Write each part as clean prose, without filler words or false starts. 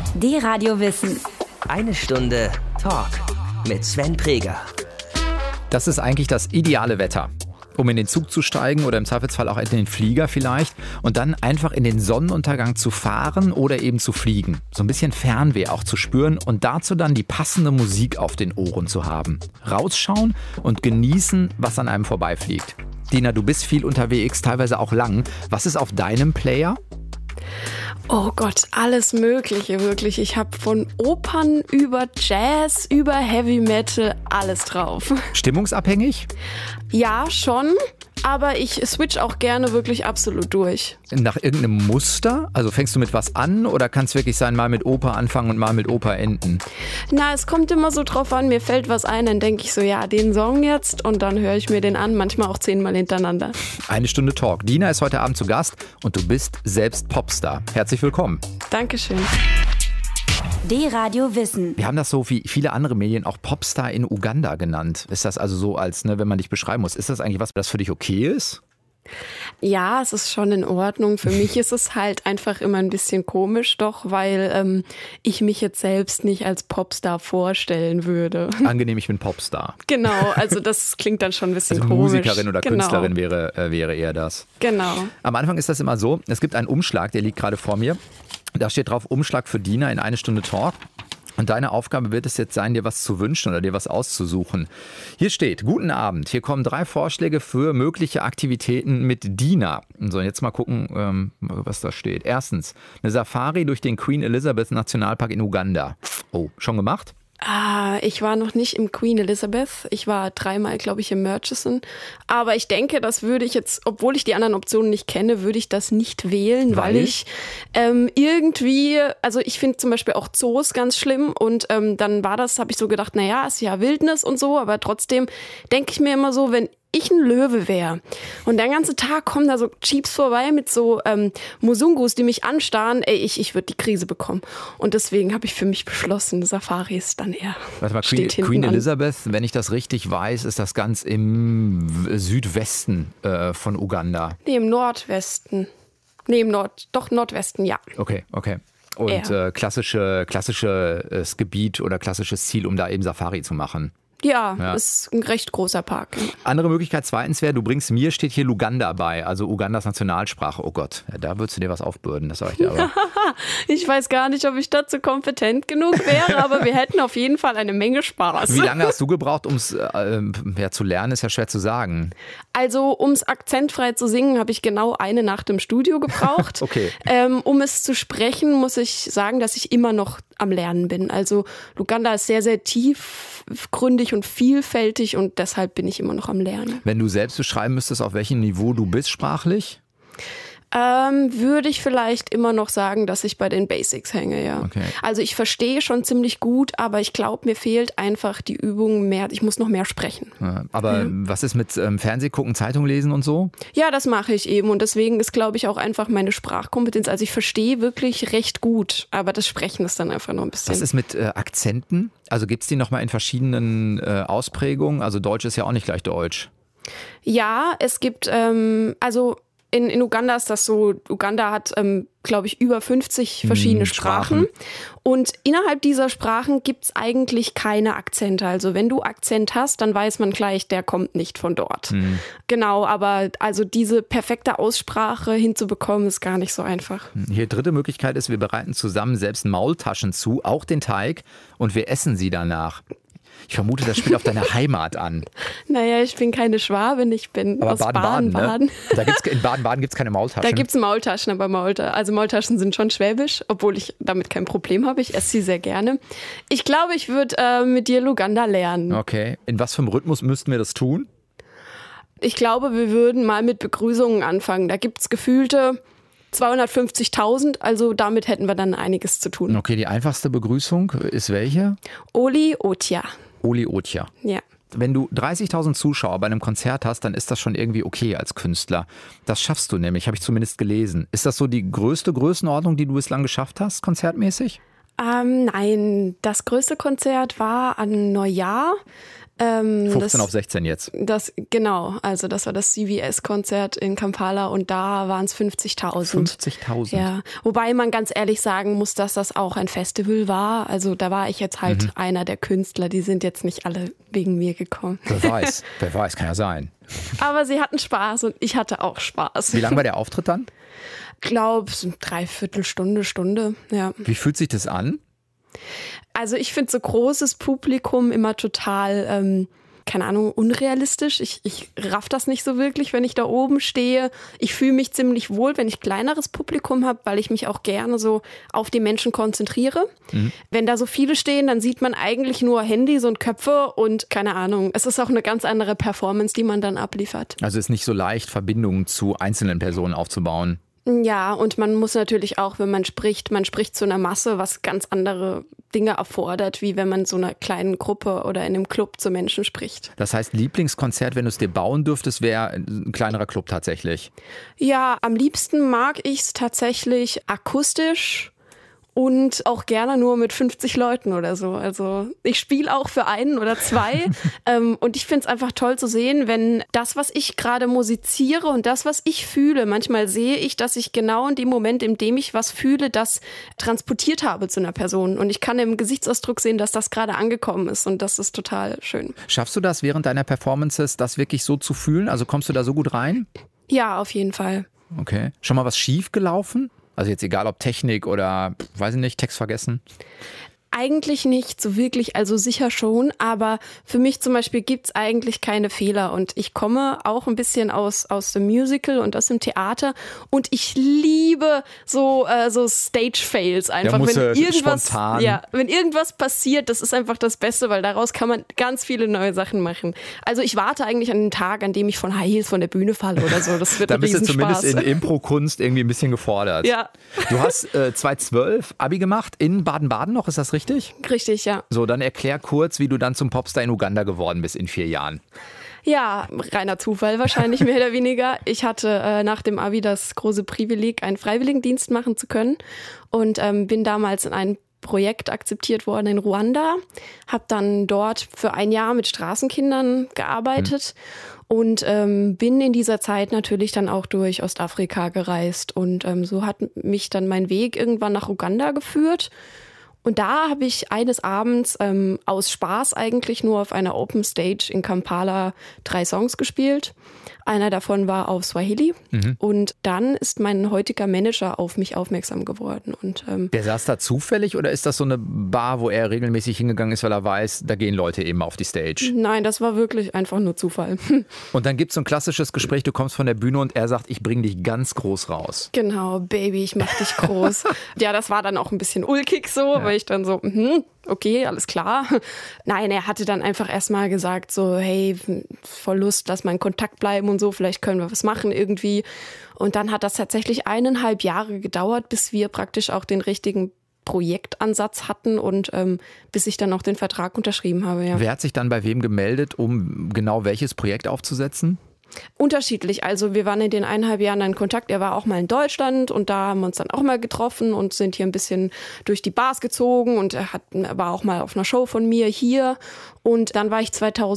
D-Radio Wissen. Eine Stunde Talk mit Sven Preger. Das ist eigentlich das ideale Wetter, um in den Zug zu steigen oder im Zweifelsfall auch in den Flieger vielleicht und dann einfach in den Sonnenuntergang zu fahren oder eben zu fliegen. So ein bisschen Fernweh auch zu spüren und dazu dann die passende Musik auf den Ohren zu haben. Rausschauen und genießen, was an einem vorbeifliegt. Dina, du bist viel unterwegs, teilweise auch lang. Was ist auf deinem Player? Oh Gott, alles Mögliche, wirklich. Ich habe von Opern über Jazz, über Heavy Metal alles drauf. Stimmungsabhängig? Ja, schon. Aber ich switch auch gerne wirklich absolut durch. Nach irgendeinem Muster? Also fängst du mit was an oder kann es wirklich sein, mal mit Oper anfangen und mal mit Oper enden? Na, es kommt immer so drauf an, mir fällt was ein, dann denke ich so, ja, den Song jetzt und dann höre ich mir den an, manchmal auch 10-mal hintereinander. Eine Stunde Talk. Dina ist heute Abend zu Gast und du bist selbst Popstar. Herzlich willkommen. Dankeschön. D-Radio Wissen. Wir haben das so wie viele andere Medien auch Popstar in Uganda genannt. Ist das also so, als wenn man dich beschreiben muss, ist das eigentlich was, das für dich okay ist? Ja, es ist schon in Ordnung. Für mich ist es halt einfach immer ein bisschen komisch, doch, weil ich mich jetzt selbst nicht als Popstar vorstellen würde. Angenehm, ich bin Popstar. Genau, also das klingt dann schon ein bisschen also komisch. Musikerin oder Künstlerin wäre eher das. Genau. Am Anfang ist das immer so, es gibt einen Umschlag, der liegt gerade vor mir. Da steht drauf, Umschlag für Dina in eine Stunde Talk. Und deine Aufgabe wird es jetzt sein, dir was zu wünschen oder dir was auszusuchen. Hier steht, guten Abend, hier kommen 3 Vorschläge für mögliche Aktivitäten mit Dina. So, jetzt mal gucken, was da steht. Erstens, eine Safari durch den Queen Elizabeth Nationalpark in Uganda. Oh, schon gemacht? Ich war noch nicht im Queen Elizabeth. Ich war 3-mal, glaube ich, im Murchison. Aber ich denke, das würde ich jetzt, obwohl ich die anderen Optionen nicht kenne, würde ich das nicht wählen, weil ich irgendwie, also ich finde zum Beispiel auch Zoos ganz schlimm. Und dann habe ich so gedacht, naja, ist ja Wildnis und so, aber trotzdem denke ich mir immer so, wenn ich ein Löwe wäre und den ganzen Tag kommen da so Jeeps vorbei mit so Musungus, die mich anstarren, ich würde die Krise bekommen. Und deswegen habe ich für mich beschlossen, Safari ist dann eher. Warte mal, Queen Elizabeth, wenn ich das richtig weiß, ist das ganz im Südwesten von Uganda. Nee, im Nordwesten. Nee, Nordwesten, ja. Okay. Und klassisches Gebiet oder klassisches Ziel, um da eben Safari zu machen. Ja, ist ein recht großer Park. Andere Möglichkeit zweitens wäre, du bringst mir, steht hier Luganda bei, also Ugandas Nationalsprache. Oh Gott, da würdest du dir was aufbürden, das sage ich dir aber. Ich weiß gar nicht, ob ich dazu kompetent genug wäre, aber wir hätten auf jeden Fall eine Menge Spaß. Wie lange hast du gebraucht, um es zu lernen, ist ja schwer zu sagen. Also, um es akzentfrei zu singen, habe ich genau eine Nacht im Studio gebraucht. Okay. Um es zu sprechen, muss ich sagen, dass ich immer noch am Lernen bin. Also Luganda ist sehr, sehr tiefgründig und vielfältig und deshalb bin ich immer noch am Lernen. Wenn du selbst beschreiben müsstest, auf welchem Niveau du bist sprachlich? Würde ich vielleicht immer noch sagen, dass ich bei den Basics hänge, ja. Okay. Also ich verstehe schon ziemlich gut, aber ich glaube, mir fehlt einfach die Übung mehr. Ich muss noch mehr sprechen. Ja, aber was ist mit Fernseh gucken, Zeitung lesen und so? Ja, das mache ich eben und deswegen ist, glaube ich, auch einfach meine Sprachkompetenz. Also ich verstehe wirklich recht gut, aber das Sprechen ist dann einfach noch ein bisschen. Was ist mit Akzenten? Also gibt es die nochmal in verschiedenen Ausprägungen? Also Deutsch ist ja auch nicht gleich Deutsch. Ja, es gibt, in Uganda ist das so, Uganda hat, glaube ich, über 50 verschiedene Sprachen. Und innerhalb dieser Sprachen gibt's eigentlich keine Akzente. Also wenn du Akzent hast, dann weiß man gleich, der kommt nicht von dort. Genau, aber also diese perfekte Aussprache hinzubekommen, ist gar nicht so einfach. Hier dritte Möglichkeit ist, wir bereiten zusammen selbst Maultaschen zu, auch den Teig, und wir essen sie danach. Ich vermute, das spielt auf deine Heimat an. Naja, ich bin keine Schwabin, ich bin aus Baden-Baden. Ne? In Baden-Baden gibt es keine Maultaschen. Da gibt es Maultaschen, aber Maultaschen sind schon schwäbisch, obwohl ich damit kein Problem habe. Ich esse sie sehr gerne. Ich glaube, ich würde mit dir Luganda lernen. Okay. In was für einem Rhythmus müssten wir das tun? Ich glaube, wir würden mal mit Begrüßungen anfangen. Da gibt es gefühlte 250.000, also damit hätten wir dann einiges zu tun. Okay, die einfachste Begrüßung ist welche? Oli Otia. Oli Otia. Ja. Wenn du 30.000 Zuschauer bei einem Konzert hast, dann ist das schon irgendwie okay als Künstler. Das schaffst du nämlich, habe ich zumindest gelesen. Ist das so die größte Größenordnung, die du bislang geschafft hast, konzertmäßig? Nein, das größte Konzert war an Neujahr. 15 auf 16 jetzt. Genau, also das war das CVS-Konzert in Kampala und da waren es 50.000. 50.000? Ja, wobei man ganz ehrlich sagen muss, dass das auch ein Festival war. Also da war ich jetzt halt einer der Künstler, die sind jetzt nicht alle wegen mir gekommen. Wer weiß, kann ja sein. Aber sie hatten Spaß und ich hatte auch Spaß. Wie lang war der Auftritt dann? Ich glaube, so 3/4 Stunde, ja. Wie fühlt sich das an? Also ich finde so großes Publikum immer total, keine Ahnung, unrealistisch. Ich raff das nicht so wirklich, wenn ich da oben stehe. Ich fühle mich ziemlich wohl, wenn ich kleineres Publikum habe, weil ich mich auch gerne so auf die Menschen konzentriere. Wenn da so viele stehen, dann sieht man eigentlich nur Handys und Köpfe und keine Ahnung. Es ist auch eine ganz andere Performance, die man dann abliefert. Also es ist nicht so leicht, Verbindungen zu einzelnen Personen aufzubauen. Ja, und man muss natürlich auch, wenn man spricht zu einer Masse, was ganz andere Dinge erfordert, wie wenn man so einer kleinen Gruppe oder in einem Club zu Menschen spricht. Das heißt, Lieblingskonzert, wenn du es dir bauen dürftest, wäre ein kleinerer Club tatsächlich? Ja, am liebsten mag ich es tatsächlich akustisch. Und auch gerne nur mit 50 Leuten oder so. Also ich spiele auch für 1 oder 2. Und ich finde es einfach toll zu sehen, wenn das, was ich gerade musiziere und das, was ich fühle, manchmal sehe ich, dass ich genau in dem Moment, in dem ich was fühle, das transportiert habe zu einer Person. Und ich kann im Gesichtsausdruck sehen, dass das gerade angekommen ist. Und das ist total schön. Schaffst du das während deiner Performances, das wirklich so zu fühlen? Also kommst du da so gut rein? Ja, auf jeden Fall. Okay. Schon mal was schief gelaufen? Also jetzt egal ob Technik oder, weiß ich nicht, Text vergessen? Eigentlich nicht so wirklich, also sicher schon, aber für mich zum Beispiel gibt's eigentlich keine Fehler und ich komme auch ein bisschen aus dem Musical und aus dem Theater und ich liebe so Stage-Fails einfach. Wenn irgendwas passiert, das ist einfach das Beste, weil daraus kann man ganz viele neue Sachen machen. Also ich warte eigentlich an den Tag, an dem ich von High Heels von der Bühne falle oder so. Das wird ein Riesenspaß. Da bist du zumindest in Impro-Kunst irgendwie ein bisschen gefordert. Ja. Du hast 2012 Abi gemacht in Baden-Baden noch, ist das richtig? Richtig, ja. So, dann erklär kurz, wie du dann zum Popstar in Uganda geworden bist in 4 Jahren. Ja, reiner Zufall wahrscheinlich mehr oder weniger. Ich hatte nach dem Abi das große Privileg, einen Freiwilligendienst machen zu können und bin damals in ein Projekt akzeptiert worden in Ruanda, habe dann dort für 1 Jahr mit Straßenkindern gearbeitet und bin in dieser Zeit natürlich dann auch durch Ostafrika gereist und so hat mich dann mein Weg irgendwann nach Uganda geführt. Und da habe ich eines Abends aus Spaß eigentlich nur auf einer Open Stage in Kampala 3 Songs gespielt. Einer davon war auf Swahili. Und dann ist mein heutiger Manager auf mich aufmerksam geworden. Und, der saß da zufällig oder ist das so eine Bar, wo er regelmäßig hingegangen ist, weil er weiß, da gehen Leute eben auf die Stage? Nein, das war wirklich einfach nur Zufall. Und dann gibt es so ein klassisches Gespräch, du kommst von der Bühne und er sagt, ich bringe dich ganz groß raus. Genau, Baby, ich mach dich groß. Ja, das war dann auch ein bisschen ulkig so, weil ich dann so, okay, alles klar. Nein, er hatte dann einfach erstmal gesagt so, hey, voll Lust, lass mal in Kontakt bleiben und so, vielleicht können wir was machen irgendwie. Und dann hat das tatsächlich 1,5 Jahre gedauert, bis wir praktisch auch den richtigen Projektansatz hatten und bis ich dann auch den Vertrag unterschrieben habe. Ja. Wer hat sich dann bei wem gemeldet, um genau welches Projekt aufzusetzen? Unterschiedlich. Also wir waren in den 1,5 Jahren in Kontakt. Er war auch mal in Deutschland und da haben wir uns dann auch mal getroffen und sind hier ein bisschen durch die Bars gezogen und er war auch mal auf einer Show von mir hier. Und dann war ich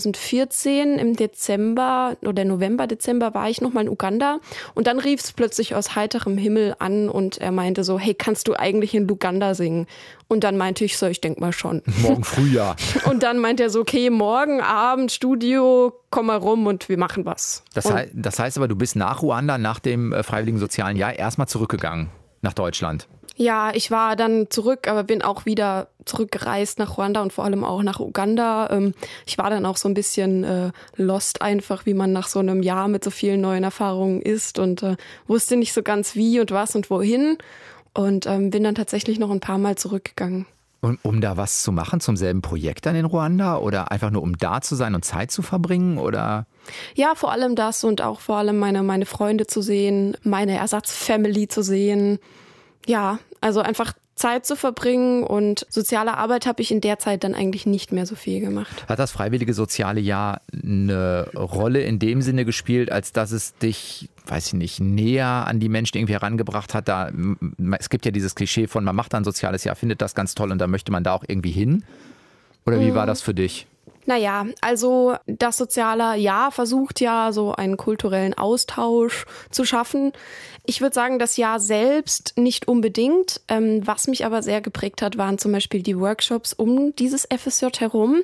2014 im Dezember oder November, Dezember war ich nochmal in Uganda und dann rief es plötzlich aus heiterem Himmel an und er meinte so, hey, kannst du eigentlich in Luganda singen? Und dann meinte ich so, ich denke mal schon. Morgen früh, ja. Und dann meinte er so, okay, morgen Abend Studio, komm mal rum und wir machen was. Das heißt aber, du bist nach Ruanda, nach dem Freiwilligen Sozialen Jahr erstmal zurückgegangen nach Deutschland. Ja, ich war dann zurück, aber bin auch wieder zurückgereist nach Ruanda und vor allem auch nach Uganda. Ich war dann auch so ein bisschen lost einfach, wie man nach so einem Jahr mit so vielen neuen Erfahrungen ist und wusste nicht so ganz wie und was und wohin und bin dann tatsächlich noch ein paar Mal zurückgegangen. Und um da was zu machen zum selben Projekt dann in Ruanda oder einfach nur um da zu sein und Zeit zu verbringen oder? Ja, vor allem das und auch vor allem meine Freunde zu sehen, meine Ersatzfamily zu sehen. Ja, also einfach Zeit zu verbringen und soziale Arbeit habe ich in der Zeit dann eigentlich nicht mehr so viel gemacht. Hat das Freiwillige Soziale Jahr eine Rolle in dem Sinne gespielt, als dass es dich, weiß ich nicht, näher an die Menschen irgendwie herangebracht hat? Es gibt ja dieses Klischee von, man macht ein soziales Jahr, findet das ganz toll und da möchte man da auch irgendwie hin. Oder wie war das für dich? Naja, also das soziale Jahr versucht ja so einen kulturellen Austausch zu schaffen. Ich würde sagen, das Jahr selbst nicht unbedingt. Was mich aber sehr geprägt hat, waren zum Beispiel die Workshops um dieses FSJ herum.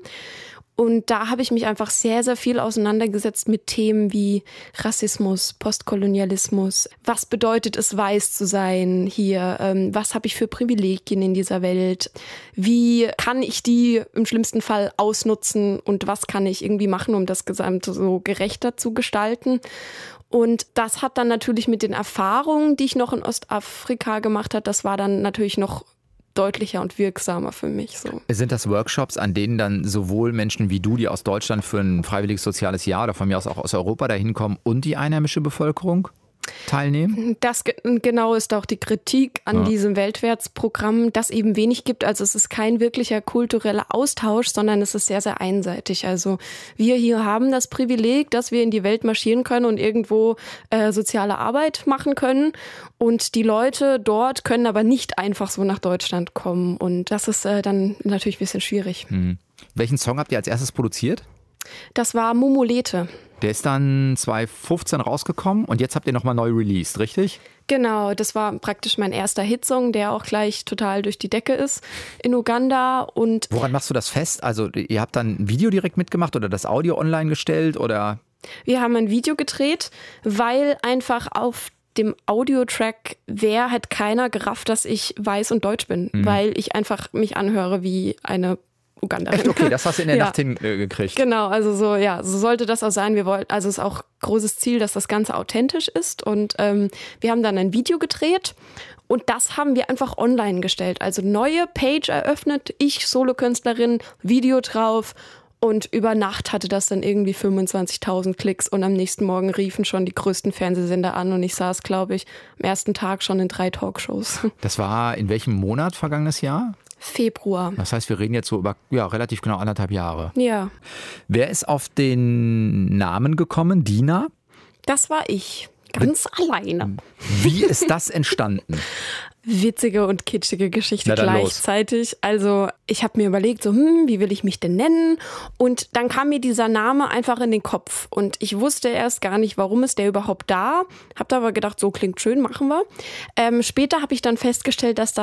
Und da habe ich mich einfach sehr, sehr viel auseinandergesetzt mit Themen wie Rassismus, Postkolonialismus. Was bedeutet es, weiß zu sein hier? Was habe ich für Privilegien in dieser Welt? Wie kann ich die im schlimmsten Fall ausnutzen? Und was kann ich irgendwie machen, um das Gesamte so gerechter zu gestalten? Und das hat dann natürlich mit den Erfahrungen, die ich noch in Ostafrika gemacht habe, das war dann natürlich noch deutlicher und wirksamer für mich. So. Sind das Workshops, an denen dann sowohl Menschen wie du, die aus Deutschland für ein freiwilliges soziales Jahr oder von mir aus auch aus Europa dahin kommen und die einheimische Bevölkerung teilnehmen? Das genau ist auch die Kritik an diesem Weltwärtsprogramm, dass eben wenig gibt. Also es ist kein wirklicher kultureller Austausch, sondern es ist sehr, sehr einseitig. Also wir hier haben das Privileg, dass wir in die Welt marschieren können und irgendwo soziale Arbeit machen können. Und die Leute dort können aber nicht einfach so nach Deutschland kommen. Und das ist dann natürlich ein bisschen schwierig. Welchen Song habt ihr als erstes produziert? Das war Momolete. Der ist dann 2015 rausgekommen und jetzt habt ihr nochmal neu released, richtig? Genau, das war praktisch mein erster Hitsong, der auch gleich total durch die Decke ist in Uganda. Und woran machst du das fest? Also ihr habt dann ein Video direkt mitgemacht oder das Audio online gestellt oder? Wir haben ein Video gedreht, weil einfach auf dem Audiotrack hat keiner gerafft, dass ich weiß und deutsch bin, weil ich einfach mich anhöre wie eine Ugandarin. Echt? Okay, das hast du in der Nacht hingekriegt. Genau, also so sollte das auch sein. Wir wollten, also es ist auch großes Ziel, dass das Ganze authentisch ist und wir haben dann ein Video gedreht und das haben wir einfach online gestellt. Also neue Page eröffnet, ich Solokünstlerin, Video drauf und über Nacht hatte das dann irgendwie 25.000 Klicks und am nächsten Morgen riefen schon die größten Fernsehsender an und ich saß, glaube ich, am ersten Tag schon in 3 Talkshows. Das war in welchem Monat vergangenes Jahr? Februar. Das heißt, wir reden jetzt so über relativ genau 1,5 Jahre. Ja. Wer ist auf den Namen gekommen? Dina? Das war ich. Ganz alleine. Wie ist das entstanden? Witzige und kitschige Geschichte gleichzeitig. Also ich habe mir überlegt, so wie will ich mich denn nennen? Und dann kam mir dieser Name einfach in den Kopf. Und ich wusste erst gar nicht, warum ist der überhaupt da. Hab da aber gedacht, so klingt schön, machen wir. Später habe ich dann festgestellt, das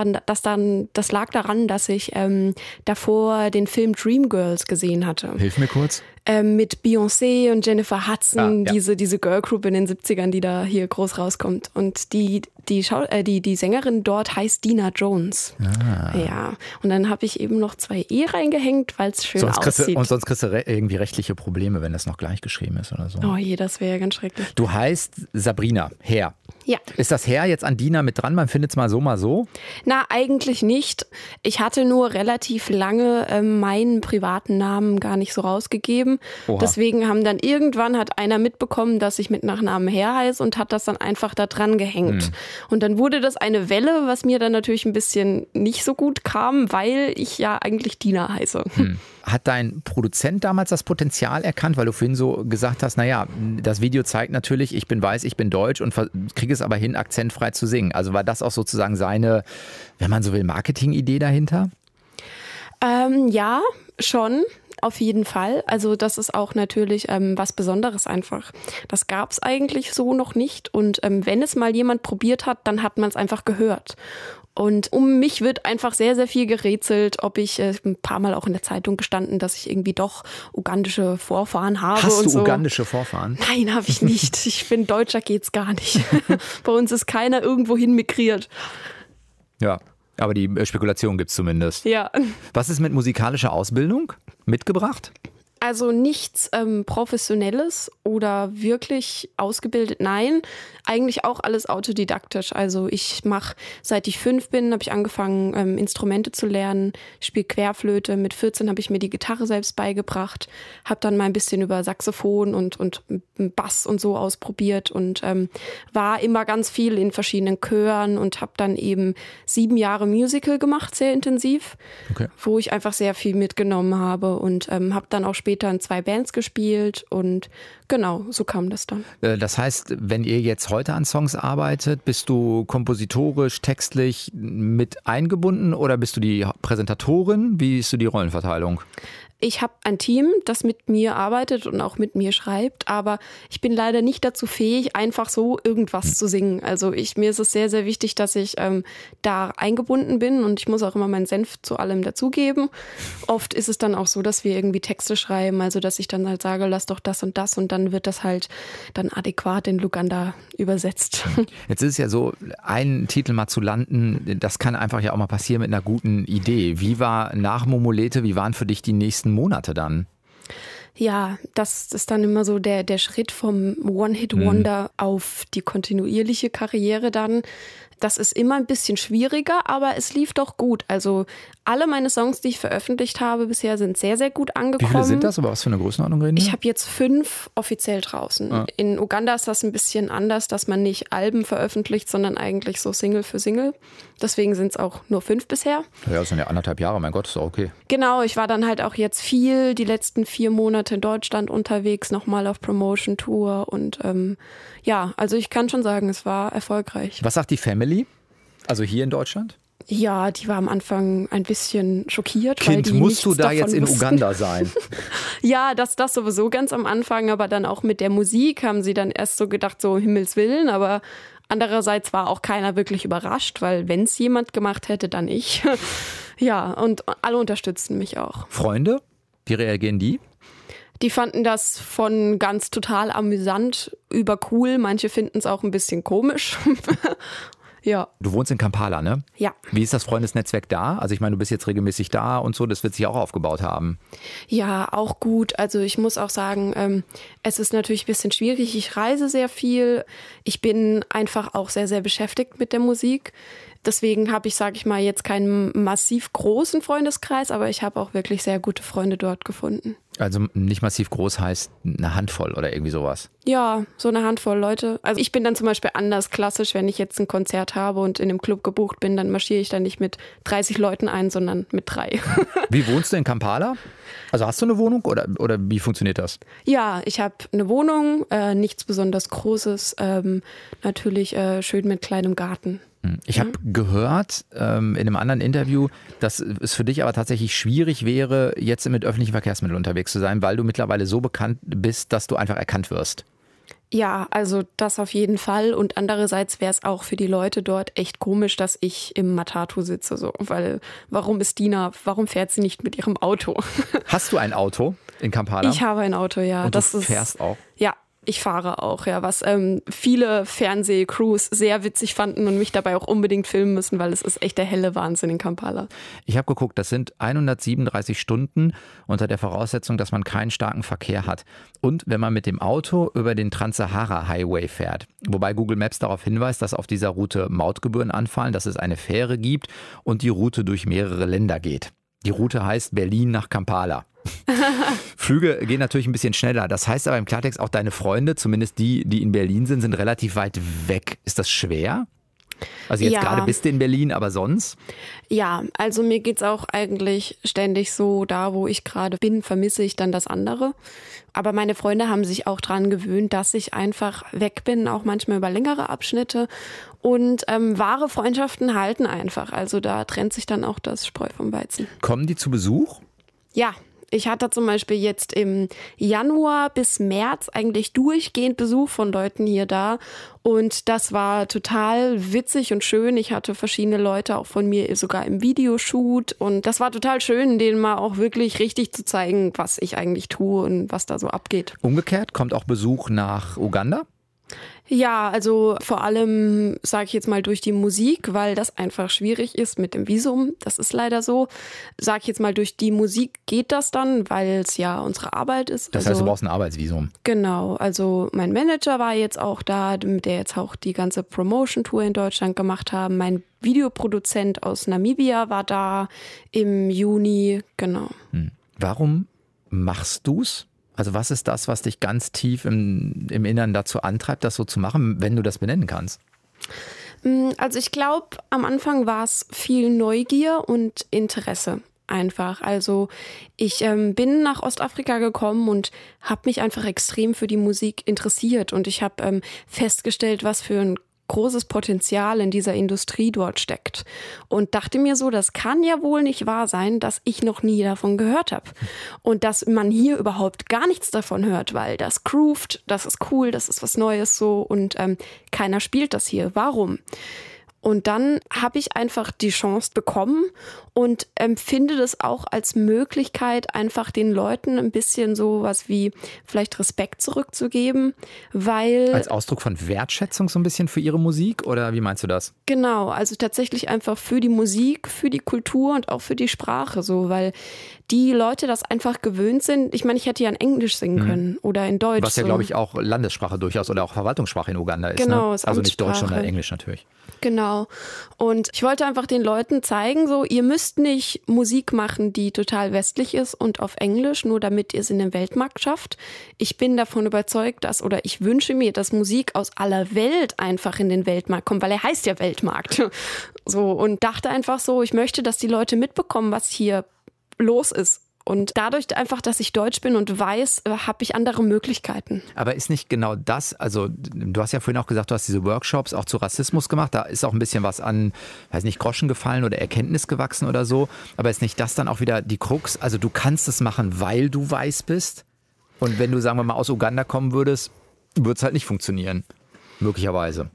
lag daran, dass ich davor den Film Dreamgirls gesehen hatte. Hilf mir kurz. Mit Beyoncé und Jennifer Hudson, diese Girlgroup in den 70ern, die da hier groß rauskommt. Und die Sängerin dort heißt Dina Jones. Ja, und dann habe ich eben noch 2 E reingehängt, weil es schön aussieht. Und sonst kriegst du irgendwie rechtliche Probleme, wenn das noch gleich geschrieben ist oder so. Oh je, das wäre ja ganz schrecklich. Du heißt Sabrina Herr. Ja. Ist das Herr jetzt an Dina mit dran? Man findet es mal so, mal so? Na, eigentlich nicht. Ich hatte nur relativ lange meinen privaten Namen gar nicht so rausgegeben. Oha. Deswegen hat einer mitbekommen, dass ich mit Nachnamen Herr heiße und hat das dann einfach da dran gehängt. Und dann wurde das eine Welle, was mir dann natürlich ein bisschen nicht so gut kam, weil ich ja eigentlich Dina heiße. Hat dein Produzent damals das Potenzial erkannt, weil du vorhin so gesagt hast, naja, das Video zeigt natürlich, ich bin weiß, ich bin deutsch und kriege es aber hin, akzentfrei zu singen. Also war das auch sozusagen seine, wenn man so will, Marketing-Idee dahinter? Ja, schon. Auf jeden Fall. Also das ist auch natürlich was Besonderes einfach. Das gab es eigentlich so noch nicht. Und wenn es mal jemand probiert hat, dann hat man es einfach gehört. Und um mich wird einfach sehr, sehr viel gerätselt, ob ich ein paar Mal auch in der Zeitung gestanden, dass ich irgendwie doch ugandische Vorfahren habe. Hast und du so. Ugandische Vorfahren? Nein, habe ich nicht. Ich finde, Deutscher geht's gar nicht. Bei uns ist keiner irgendwo hin migriert. Ja. Aber die Spekulation gibt es zumindest. Ja. Was ist mit musikalischer Ausbildung mitgebracht? Also nichts Professionelles oder wirklich ausgebildet, nein. Eigentlich auch alles autodidaktisch. Also ich mache, seit ich 5 bin, habe ich angefangen, Instrumente zu lernen. Ich spiele Querflöte. Mit 14 habe ich mir die Gitarre selbst beigebracht. Habe dann mal ein bisschen über Saxophon und Bass und so ausprobiert und war immer ganz viel in verschiedenen Chören und habe dann eben 7 Jahre Musical gemacht, sehr intensiv, wo ich einfach sehr viel mitgenommen habe und habe dann auch später in 2 Bands gespielt und genau, so kam das dann. Das heißt, wenn ihr jetzt heute an Songs arbeitet, bist du kompositorisch, textlich mit eingebunden oder bist du die Präsentatorin? Wie ist so die Rollenverteilung? Ich habe ein Team, das mit mir arbeitet und auch mit mir schreibt, aber ich bin leider nicht dazu fähig, einfach so irgendwas zu singen. Also mir ist es sehr, sehr wichtig, dass ich da eingebunden bin und ich muss auch immer meinen Senf zu allem dazugeben. Oft ist es dann auch so, dass wir irgendwie Texte schreiben, also dass ich dann halt sage, lass doch das und das und dann wird das halt dann adäquat in Luganda übersetzt. Jetzt ist es ja so, einen Titel mal zu landen, das kann einfach ja auch mal passieren mit einer guten Idee. Wie war nach Momolete, wie waren für dich die nächsten Monate dann? Ja, das ist dann immer so der Schritt vom One-Hit-Wonder auf die kontinuierliche Karriere dann. Das ist immer ein bisschen schwieriger, aber es lief doch gut. Also alle meine Songs, die ich veröffentlicht habe bisher, sind sehr, sehr gut angekommen. Wie viele sind das? Über was für eine Größenordnung reden wir? Ich habe jetzt 5 offiziell draußen. Ah. In Uganda ist das ein bisschen anders, dass man nicht Alben veröffentlicht, sondern eigentlich so Single für Single. Deswegen sind es auch nur 5 bisher. Ja, das sind ja 1,5 Jahre, mein Gott, ist auch okay. Genau, ich war dann halt auch jetzt viel die letzten 4 Monate in Deutschland unterwegs, nochmal auf Promotion-Tour und ja, also ich kann schon sagen, es war erfolgreich. Was sagt die Family? Also hier in Deutschland? Ja, die war am Anfang ein bisschen schockiert. Kind, weil die musst du da jetzt in wussten. Uganda sein? Ja, das sowieso ganz am Anfang, aber dann auch mit der Musik haben sie dann erst so gedacht, so Himmels Willen, aber andererseits war auch keiner wirklich überrascht, weil wenn es jemand gemacht hätte, dann ich. Ja, und alle unterstützten mich auch. Freunde, wie reagieren die? Die fanden das von ganz total amüsant über cool. Manche finden es auch ein bisschen komisch. Ja. Du wohnst in Kampala, ne? Ja. Wie ist das Freundesnetzwerk da? Also ich meine, du bist jetzt regelmäßig da und so, das wird sich auch aufgebaut haben. Ja, auch gut. Also ich muss auch sagen, es ist natürlich ein bisschen schwierig. Ich reise sehr viel. Ich bin einfach auch sehr, sehr beschäftigt mit der Musik. Deswegen habe ich, sage ich mal, jetzt keinen massiv großen Freundeskreis, aber ich habe auch wirklich sehr gute Freunde dort gefunden. Also nicht massiv groß heißt eine Handvoll oder irgendwie sowas? Ja, so eine Handvoll Leute. Also ich bin dann zum Beispiel anders klassisch, wenn ich jetzt ein Konzert habe und in einem Club gebucht bin, dann marschiere ich dann nicht mit 30 Leuten ein, sondern mit 3. Wie wohnst du in Kampala? Also hast du eine Wohnung oder wie funktioniert das? Ja, ich habe eine Wohnung, nichts besonders Großes, natürlich schön mit kleinem Garten. Ich habe gehört in einem anderen Interview, dass es für dich aber tatsächlich schwierig wäre, jetzt mit öffentlichen Verkehrsmitteln unterwegs zu sein, weil du mittlerweile so bekannt bist, dass du einfach erkannt wirst. Ja, also das auf jeden Fall. Und andererseits wäre es auch für die Leute dort echt komisch, dass ich im Matatu sitze. So. Weil warum fährt sie nicht mit ihrem Auto? Hast du ein Auto in Kampala? Ich habe ein Auto, ja. Und du fährst auch? Ja. Ich fahre auch, ja, was viele Fernsehcrews sehr witzig fanden und mich dabei auch unbedingt filmen müssen, weil es ist echt der helle Wahnsinn in Kampala. Ich habe geguckt, das sind 137 Stunden unter der Voraussetzung, dass man keinen starken Verkehr hat. Und wenn man mit dem Auto über den Trans-Sahara-Highway fährt. Wobei Google Maps darauf hinweist, dass auf dieser Route Mautgebühren anfallen, dass es eine Fähre gibt und die Route durch mehrere Länder geht. Die Route heißt Berlin nach Kampala. Flüge gehen natürlich ein bisschen schneller. Das heißt aber im Klartext auch deine Freunde, zumindest die in Berlin sind relativ weit weg. Ist das schwer? Also jetzt gerade bist du in Berlin, aber sonst? Ja, also mir geht's auch eigentlich ständig so, da wo ich gerade bin, vermisse ich dann das andere. Aber meine Freunde haben sich auch dran gewöhnt, dass ich einfach weg bin, auch manchmal über längere Abschnitte. Und wahre Freundschaften halten einfach. Also da trennt sich dann auch das Spreu vom Weizen. Kommen die zu Besuch? Ja. Ich hatte zum Beispiel jetzt im Januar bis März eigentlich durchgehend Besuch von Leuten hier da und das war total witzig und schön. Ich hatte verschiedene Leute auch von mir sogar im Videoshoot und das war total schön, denen mal auch wirklich richtig zu zeigen, was ich eigentlich tue und was da so abgeht. Umgekehrt, kommt auch Besuch nach Uganda? Ja, also vor allem sage ich jetzt mal durch die Musik, weil das einfach schwierig ist mit dem Visum. Das ist leider so. Sage ich jetzt mal durch die Musik geht das dann, weil es ja unsere Arbeit ist. Das heißt, du brauchst ein Arbeitsvisum. Genau, also mein Manager war jetzt auch da, mit der jetzt auch die ganze Promotion-Tour in Deutschland gemacht haben. Mein Videoproduzent aus Namibia war da im Juni, genau. Warum machst du's? Also was ist das, was dich ganz tief im Innern dazu antreibt, das so zu machen, wenn du das benennen kannst? Also ich glaube, am Anfang war es viel Neugier und Interesse einfach. Also ich bin nach Ostafrika gekommen und habe mich einfach extrem für die Musik interessiert und ich habe festgestellt, was für ein großes Potenzial in dieser Industrie dort steckt. Und dachte mir so, das kann ja wohl nicht wahr sein, dass ich noch nie davon gehört habe. Und dass man hier überhaupt gar nichts davon hört, weil das grooved, das ist cool, das ist was Neues so und keiner spielt das hier. Warum? Und dann habe ich einfach die Chance bekommen und empfinde das auch als Möglichkeit, einfach den Leuten ein bisschen sowas wie vielleicht Respekt zurückzugeben, weil... Als Ausdruck von Wertschätzung so ein bisschen für ihre Musik oder wie meinst du das? Genau, also tatsächlich einfach für die Musik, für die Kultur und auch für die Sprache so, weil die Leute das einfach gewöhnt sind. Ich meine, ich hätte ja in Englisch singen können oder in Deutsch. Was ja, glaube ich, auch Landessprache durchaus oder auch Verwaltungssprache in Uganda ist. Genau, ne? ist Also nicht Deutsch, Amtssprache. sondern Englisch natürlich. Genau. Und ich wollte einfach den Leuten zeigen, so, ihr müsst nicht Musik machen, die total westlich ist und auf Englisch, nur damit ihr es in den Weltmarkt schafft. Ich bin davon überzeugt, oder ich wünsche mir, dass Musik aus aller Welt einfach in den Weltmarkt kommt, weil er heißt ja Weltmarkt. So, und dachte einfach so, ich möchte, dass die Leute mitbekommen, was hier los ist. Und dadurch einfach, dass ich Deutsch bin und weiß, habe ich andere Möglichkeiten. Aber ist nicht genau das, also du hast ja vorhin auch gesagt, du hast diese Workshops auch zu Rassismus gemacht, da ist auch ein bisschen was an, weiß nicht, Groschen gefallen oder Erkenntnis gewachsen oder so, aber ist nicht das dann auch wieder die Krux? Also du kannst es machen, weil du weiß bist und wenn du, sagen wir mal, aus Uganda kommen würdest, würde es halt nicht funktionieren, möglicherweise.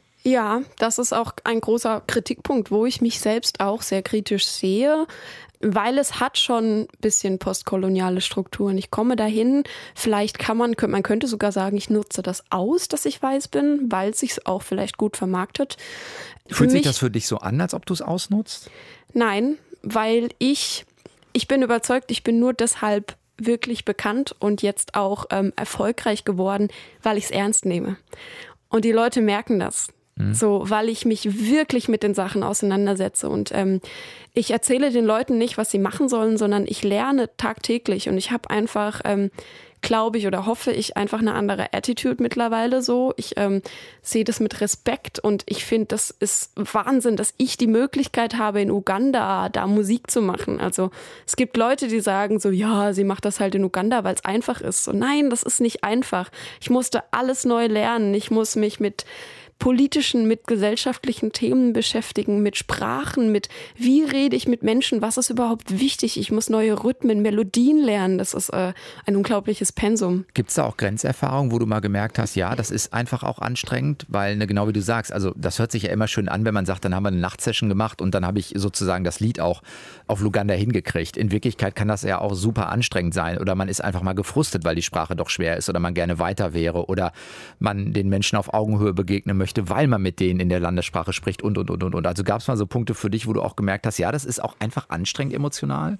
Ja, das ist auch ein großer Kritikpunkt, wo ich mich selbst auch sehr kritisch sehe, weil es hat schon ein bisschen postkoloniale Strukturen. Ich komme dahin, vielleicht man könnte sogar sagen, ich nutze das aus, dass ich weiß bin, weil es sich auch vielleicht gut vermarktet. Fühlt sich das für dich so an, als ob du es ausnutzt? Nein, weil ich bin überzeugt, ich bin nur deshalb wirklich bekannt und jetzt auch erfolgreich geworden, weil ich es ernst nehme. Und die Leute merken das. So, weil ich mich wirklich mit den Sachen auseinandersetze und ich erzähle den Leuten nicht, was sie machen sollen, sondern ich lerne tagtäglich und ich habe einfach, glaube ich oder hoffe ich, einfach eine andere Attitude mittlerweile so. Ich sehe das mit Respekt und ich finde, das ist Wahnsinn, dass ich die Möglichkeit habe, in Uganda da Musik zu machen. Also es gibt Leute, die sagen so, ja, sie macht das halt in Uganda, weil es einfach ist. So, nein, das ist nicht einfach. Ich musste alles neu lernen. Ich muss mich mit politischen, mit gesellschaftlichen Themen beschäftigen, mit Sprachen, mit wie rede ich mit Menschen, was ist überhaupt wichtig. Ich muss neue Rhythmen, Melodien lernen. Das ist ein unglaubliches Pensum. Gibt es da auch Grenzerfahrungen, wo du mal gemerkt hast, ja, das ist einfach auch anstrengend, weil, genau wie du sagst, also das hört sich ja immer schön an, wenn man sagt, dann haben wir eine Nachtsession gemacht und dann habe ich sozusagen das Lied auch auf Luganda hingekriegt. In Wirklichkeit kann das ja auch super anstrengend sein oder man ist einfach mal gefrustet, weil die Sprache doch schwer ist oder man gerne weiter wäre oder man den Menschen auf Augenhöhe begegnen möchte, weil man mit denen in der Landessprache spricht und. Also gab es mal so Punkte für dich, wo du auch gemerkt hast, ja, das ist auch einfach anstrengend emotional?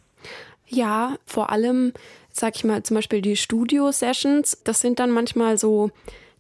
Ja, vor allem, sag ich mal, zum Beispiel die Studio-Sessions, das sind dann manchmal so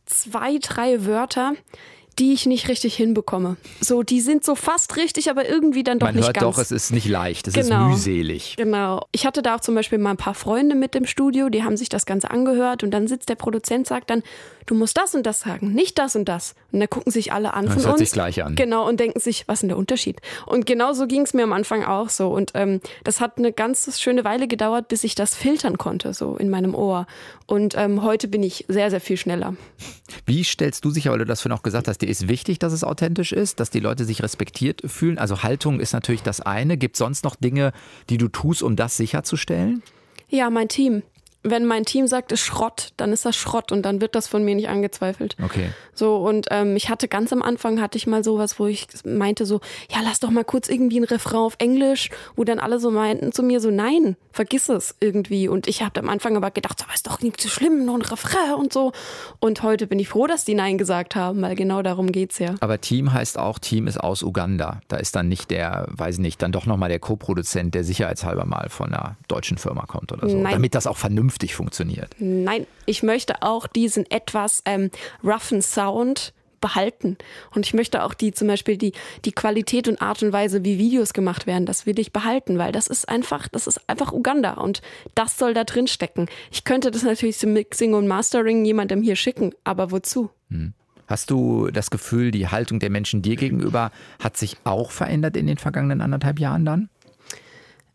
2, 3 Wörter, die ich nicht richtig hinbekomme. So, die sind so fast richtig, aber irgendwie dann doch nicht ganz. Man hört doch, es ist nicht leicht, es ist mühselig. Genau. Ich hatte da auch zum Beispiel mal ein paar Freunde mit im Studio, die haben sich das Ganze angehört und dann sitzt der Produzent, sagt dann, du musst das und das sagen, nicht das und das. Und dann gucken sich alle an von uns. Das hört sich gleich an. Genau, und denken sich, was ist denn der Unterschied? Und genau so ging es mir am Anfang auch so. Und das hat eine ganz schöne Weile gedauert, bis ich das filtern konnte, so in meinem Ohr. Und heute bin ich sehr, sehr viel schneller. Wie stellst du sicher, weil du das vorhin auch gesagt hast, dir ist wichtig, dass es authentisch ist, dass die Leute sich respektiert fühlen? Also Haltung ist natürlich das eine. Gibt es sonst noch Dinge, die du tust, um das sicherzustellen? Ja, mein Team. Wenn mein Team sagt, ist Schrott, dann ist das Schrott und dann wird das von mir nicht angezweifelt. Okay. So, und ich hatte ganz am Anfang mal sowas, wo ich meinte so, ja, lass doch mal kurz irgendwie ein Refrain auf Englisch, wo dann alle so meinten zu mir so, nein, vergiss es irgendwie. Und ich habe am Anfang aber gedacht, so, ist doch nicht so schlimm, noch ein Refrain und so. Und heute bin ich froh, dass die Nein gesagt haben, weil genau darum geht's ja. Aber Team heißt auch, Team ist aus Uganda. Da ist dann nicht dann doch nochmal der Co-Produzent, der sicherheitshalber mal von einer deutschen Firma kommt oder so. Nein. Damit das auch vernünftig funktioniert. Nein, ich möchte auch diesen etwas roughen Sound behalten. Und ich möchte auch zum Beispiel die Qualität und Art und Weise, wie Videos gemacht werden, das will ich behalten, weil das ist einfach Uganda und das soll da drin stecken. Ich könnte das natürlich zum Mixing und Mastering jemandem hier schicken, aber wozu? Hast du das Gefühl, die Haltung der Menschen dir gegenüber hat sich auch verändert in den vergangenen 1,5 Jahren dann?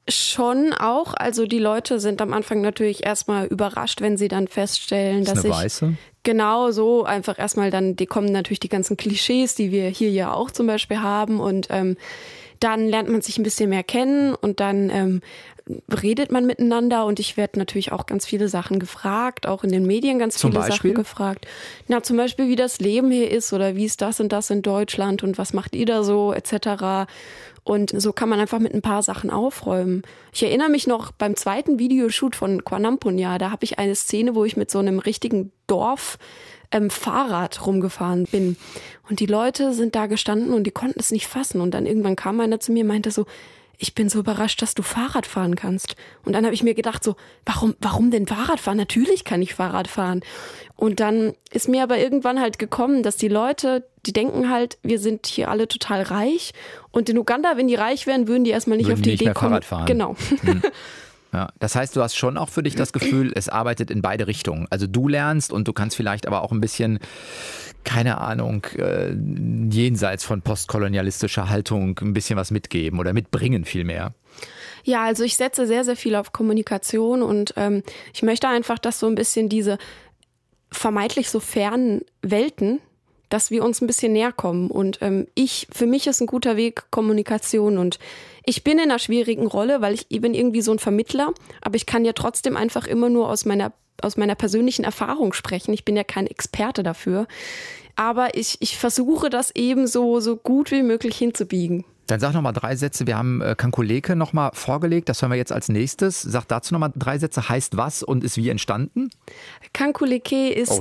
Schon auch. Also die Leute sind am Anfang natürlich erstmal überrascht, wenn sie dann feststellen, dass eine Weiße? Genau so einfach erstmal dann, die kommen natürlich die ganzen Klischees, die wir hier ja auch zum Beispiel haben und dann lernt man sich ein bisschen mehr kennen und dann redet man miteinander und ich werde natürlich auch ganz viele Sachen gefragt, auch in den Medien ganz viele Sachen gefragt. Na, zum Beispiel, wie das Leben hier ist oder wie ist das und das in Deutschland und was macht ihr da so, etc. Und so kann man einfach mit ein paar Sachen aufräumen. Ich erinnere mich noch beim zweiten Videoshoot von Quanampunya, da habe ich eine Szene, wo ich mit so einem richtigen Dorf Fahrrad rumgefahren bin. Und die Leute sind da gestanden und die konnten es nicht fassen. Und dann irgendwann kam einer zu mir und meinte so, ich bin so überrascht, dass du Fahrrad fahren kannst. Und dann habe ich mir gedacht so, warum denn Fahrrad fahren? Natürlich kann ich Fahrrad fahren. Und dann ist mir aber irgendwann halt gekommen, dass die Leute, die denken halt, wir sind hier alle total reich. Und in Uganda, wenn die reich wären, würden die erstmal nicht auf die Idee kommen. Fahrrad fahren. Genau. Ja, das heißt, du hast schon auch für dich das Gefühl, es arbeitet in beide Richtungen. Also du lernst und du kannst vielleicht aber auch ein bisschen, keine Ahnung, jenseits von postkolonialistischer Haltung ein bisschen was mitgeben oder mitbringen vielmehr. Ja, also ich setze sehr, sehr viel auf Kommunikation und ich möchte einfach, dass so ein bisschen diese vermeintlich so fernen Welten, dass wir uns ein bisschen näher kommen. Und für mich ist ein guter Weg Kommunikation und ich bin in einer schwierigen Rolle, weil ich bin irgendwie so ein Vermittler, aber ich kann ja trotzdem einfach immer nur aus meiner persönlichen Erfahrung sprechen. Ich bin ja kein Experte dafür, aber ich versuche das eben so gut wie möglich hinzubiegen. Dann sag noch mal 3 Sätze. Wir haben Kankuleke noch mal vorgelegt. Das hören wir jetzt als nächstes. Sag dazu noch mal 3 Sätze. Heißt was und ist wie entstanden? Kankuleke ist...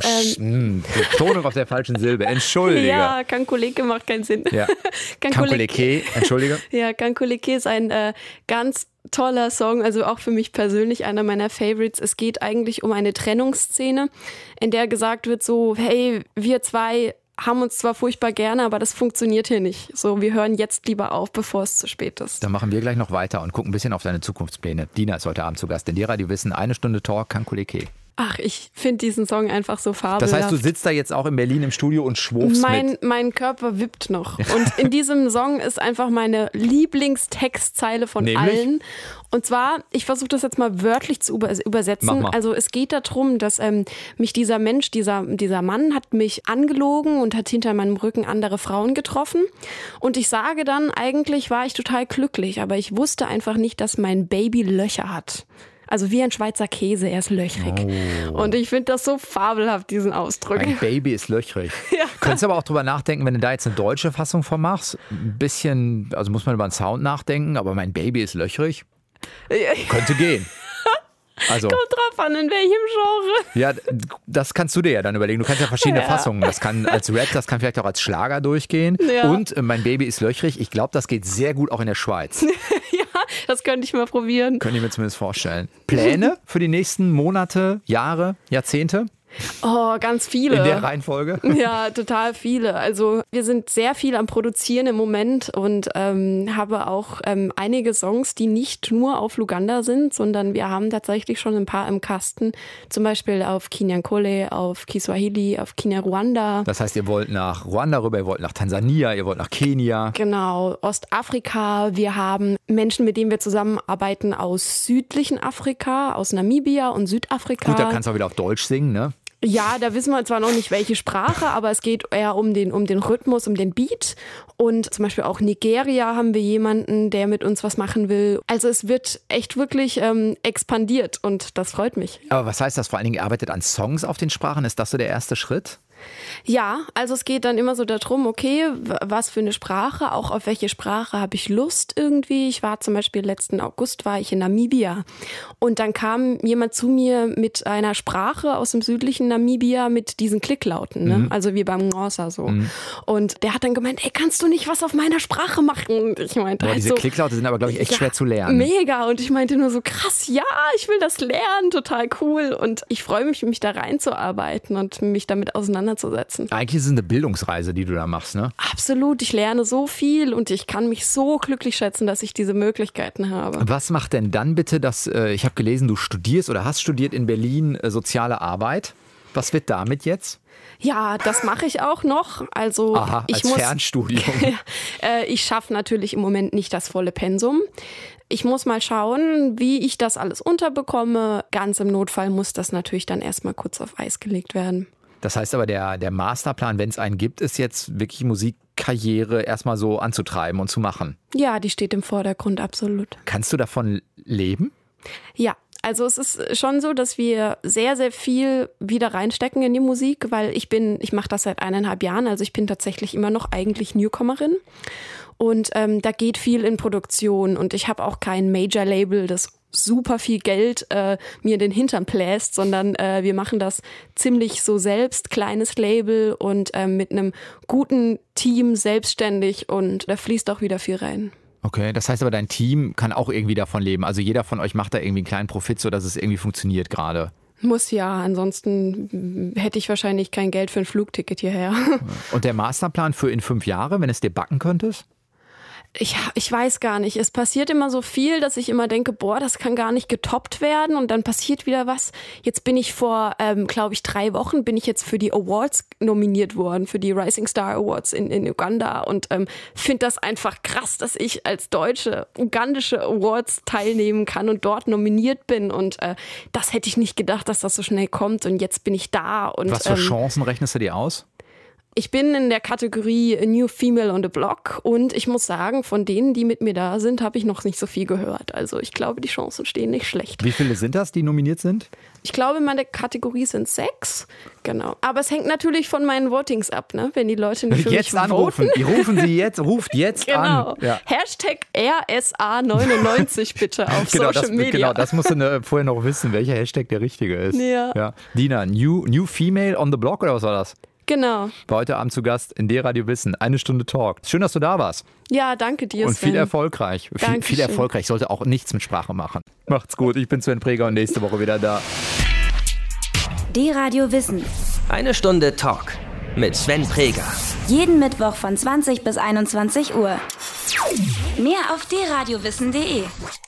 Betonung auf der falschen Silbe. Entschuldige. Ja, Kankuleke macht keinen Sinn. Ja. Kankuleke, entschuldige. Ja, Kankuleke ist ein ganz toller Song, also auch für mich persönlich einer meiner Favorites. Es geht eigentlich um eine Trennungsszene, in der gesagt wird so, hey, wir zwei haben uns zwar furchtbar gerne, aber das funktioniert hier nicht. So, wir hören jetzt lieber auf, bevor es zu spät ist. Dann machen wir gleich noch weiter und gucken ein bisschen auf deine Zukunftspläne. Dina ist heute Abend zu Gast in die Radio Wissen. 1 Stunde Talk, Kankuleke. Ach, ich finde diesen Song einfach so fabelhaft. Das heißt, du sitzt da jetzt auch in Berlin im Studio und schwurfst mit? Mein Körper wippt noch. Und in diesem Song ist einfach meine Lieblingstextzeile von allen. Und zwar, ich versuche das jetzt mal wörtlich zu übersetzen. Also es geht darum, dass mich dieser Mensch, dieser Mann hat mich angelogen und hat hinter meinem Rücken andere Frauen getroffen. Und ich sage dann, eigentlich war ich total glücklich, aber ich wusste einfach nicht, dass mein Baby Löcher hat. Also wie ein Schweizer Käse, er ist löchrig. Oh. Und ich finde das so fabelhaft, diesen Ausdruck. Ein Baby ist löchrig. Ja. Könntest aber auch drüber nachdenken, wenn du da jetzt eine deutsche Fassung von machst. Ein bisschen, also muss man über den Sound nachdenken, aber mein Baby ist löchrig. Könnte gehen. Also, kommt drauf an, in welchem Genre. Ja, das kannst du dir ja dann überlegen. Du kannst ja verschiedene Fassungen. Das kann als Rap, das kann vielleicht auch als Schlager durchgehen. Ja. Und mein Baby ist löchrig. Ich glaube, das geht sehr gut auch in der Schweiz. Ja, das könnte ich mal probieren. Könnte ich mir zumindest vorstellen. Pläne für die nächsten Monate, Jahre, Jahrzehnte? Oh, ganz viele. In der Reihenfolge? Ja, total viele. Also wir sind sehr viel am Produzieren im Moment und habe auch einige Songs, die nicht nur auf Luganda sind, sondern wir haben tatsächlich schon ein paar im Kasten. Zum Beispiel auf Kinyankole, auf Kiswahili, auf Kinyarwanda. Das heißt, ihr wollt nach Ruanda rüber, ihr wollt nach Tansania, ihr wollt nach Kenia. Genau, Ostafrika. Wir haben Menschen, mit denen wir zusammenarbeiten aus südlichen Afrika, aus Namibia und Südafrika. Gut, da kannst du auch wieder auf Deutsch singen, ne? Ja, da wissen wir zwar noch nicht, welche Sprache, aber es geht eher um den Rhythmus, um den Beat. Und zum Beispiel auch Nigeria haben wir jemanden, der mit uns was machen will. Also es wird echt wirklich expandiert und das freut mich. Aber was heißt das? Vor allen Dingen, ihr arbeitet an Songs auf den Sprachen. Ist das so der erste Schritt? Ja, also es geht dann immer so darum, okay, was für eine Sprache, auch auf welche Sprache habe ich Lust irgendwie. Ich war zum Beispiel letzten August war ich in Namibia und dann kam jemand zu mir mit einer Sprache aus dem südlichen Namibia mit diesen Klicklauten, ne? Also wie beim Ngosa so. Und der hat dann gemeint, ey, kannst du nicht was auf meiner Sprache machen? Und ich meinte diese so, Klicklaute sind aber, glaube ich, echt schwer zu lernen. Mega. Und ich meinte nur so, krass, ja, ich will das lernen, total cool. Und ich freue mich da reinzuarbeiten und mich damit auseinanderzusetzen. Eigentlich ist es eine Bildungsreise, die du da machst, ne? Absolut, ich lerne so viel und ich kann mich so glücklich schätzen, dass ich diese Möglichkeiten habe. Was macht denn dann bitte das, ich habe gelesen, du studierst oder hast studiert in Berlin soziale Arbeit. Was wird damit jetzt? Ja, das mache ich auch noch. Also Aha, als Fernstudium. Ich schaffe natürlich im Moment nicht das volle Pensum. Ich muss mal schauen, wie ich das alles unterbekomme. Ganz im Notfall muss das natürlich dann erstmal kurz auf Eis gelegt werden. Das heißt aber, der Masterplan, wenn es einen gibt, ist jetzt wirklich Musikkarriere erstmal so anzutreiben und zu machen. Ja, die steht im Vordergrund, absolut. Kannst du davon leben? Ja. Also es ist schon so, dass wir sehr, sehr viel wieder reinstecken in die Musik, weil ich mache das seit 1,5 Jahren, also ich bin tatsächlich immer noch eigentlich Newcomerin und da geht viel in Produktion und ich habe auch kein Major-Label, das super viel Geld mir in den Hintern bläst, sondern wir machen das ziemlich so selbst, kleines Label und mit einem guten Team selbstständig und da fließt auch wieder viel rein. Okay, das heißt aber, dein Team kann auch irgendwie davon leben. Also jeder von euch macht da irgendwie einen kleinen Profit, sodass es irgendwie funktioniert gerade. Muss ja, ansonsten hätte ich wahrscheinlich kein Geld für ein Flugticket hierher. Und der Masterplan für in 5 Jahre, wenn es dir backen könntest? Ich weiß gar nicht. Es passiert immer so viel, dass ich immer denke, boah, das kann gar nicht getoppt werden und dann passiert wieder was. Jetzt bin ich vor, glaube ich, 3 Wochen bin ich jetzt für die Awards nominiert worden, für die Rising Star Awards in Uganda und finde das einfach krass, dass ich als Deutsche ugandische Awards teilnehmen kann und dort nominiert bin und das hätte ich nicht gedacht, dass das so schnell kommt und jetzt bin ich da. Und was für Chancen rechnest du dir aus? Ich bin in der Kategorie New Female on the Block und ich muss sagen, von denen, die mit mir da sind, habe ich noch nicht so viel gehört. Also ich glaube, die Chancen stehen nicht schlecht. Wie viele sind das, die nominiert sind? Ich glaube, in meiner Kategorie sind 6. Genau. Aber es hängt natürlich von meinen Votings ab, ne? Wenn die Leute nicht für jetzt mich anrufen. voten. Die rufen sie jetzt, ruft jetzt genau. an. Ja. Hashtag RSA99 bitte auf Social Media. Genau, das musst du vorher noch wissen, welcher Hashtag der richtige ist. Ja. Dina, New Female on the Block oder was war das? Genau. War heute Abend zu Gast in D-Radio Wissen. 1 Stunde Talk. Schön, dass du da warst. Ja, danke dir, und Sven. viel erfolgreich. Viel erfolgreich. Sollte auch nichts mit Sprache machen. Macht's gut. Ich bin Sven Preger und nächste Woche wieder da. D-Radio Wissen. 1 Stunde Talk mit Sven Preger. Jeden Mittwoch von 20 bis 21 Uhr. Mehr auf drradiowissen.de.